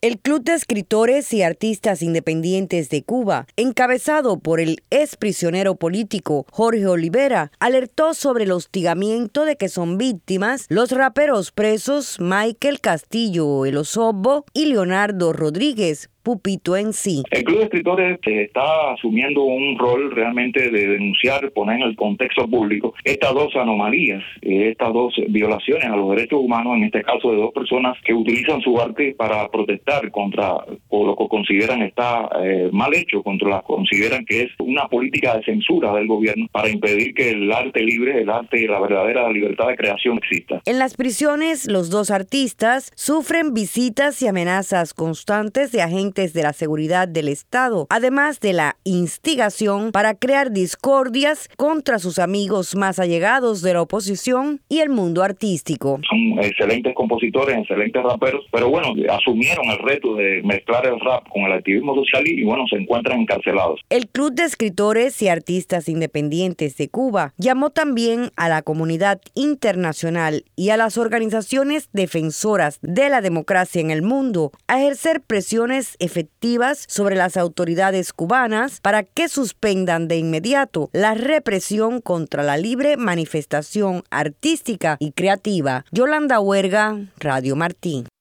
El Club de Escritores y Artistas Independientes de Cuba, encabezado por el ex prisionero político Jorge Olivera, alertó sobre el hostigamiento de que son víctimas los raperos presos Michael Castillo El Osobbo y Leonardo Rodríguez Pupito en sí. El Club de Escritores está asumiendo un rol realmente de denunciar, poner en el contexto público estas dos anomalías, estas dos violaciones a los derechos humanos, en este caso de dos personas que utilizan su arte para protestar contra o lo que consideran está mal hecho, consideran que es una política de censura del gobierno para impedir que el arte libre, el arte y la verdadera libertad de creación exista. En las prisiones, los dos artistas sufren visitas y amenazas constantes de agentes de la seguridad del Estado, además de la instigación para crear discordias contra sus amigos más allegados de la oposición y el mundo artístico. Son excelentes compositores, excelentes raperos, pero bueno, asumieron el reto de mezclar el rap con el activismo social y bueno, se encuentran encarcelados. El Club de Escritores y Artistas Independientes de Cuba llamó también a la comunidad internacional y a las organizaciones defensoras de la democracia en el mundo a ejercer presiones efectivas sobre las autoridades cubanas para que suspendan de inmediato la represión contra la libre manifestación artística y creativa. Yolanda Huerga, Radio Martí.